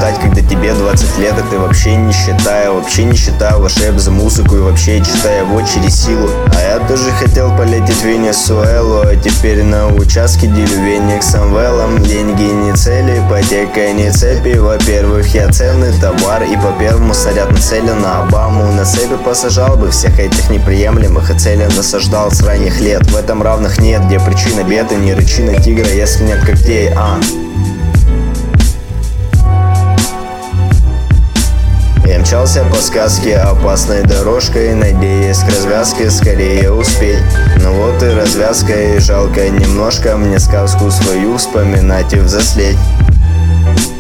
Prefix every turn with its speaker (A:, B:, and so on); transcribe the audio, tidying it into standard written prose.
A: мечтать, когда тебе 20 лет, и ты вообще не считаю ваш рэп за музыку и вообще читаю его через силу. А я тоже хотел полететь в Венесуэлу, а теперь на участке делю веник с Амвелом. Деньги не цели, ипотека не цепи. Во-первых, я ценный товар, и по первому снаряд нацелен на Обаму. На цепи посажал бы всех этих неприемлемых и цели насаждал с ранних лет. В этом равных нет, где причина беды, не рычи на тигра, если нет когтей. Я мчался по сказке опасной дорожкой, надеясь к развязке скорее успеть. Но вот и развязка, и жалко немножко мне сказку свою вспоминать и взрослеть.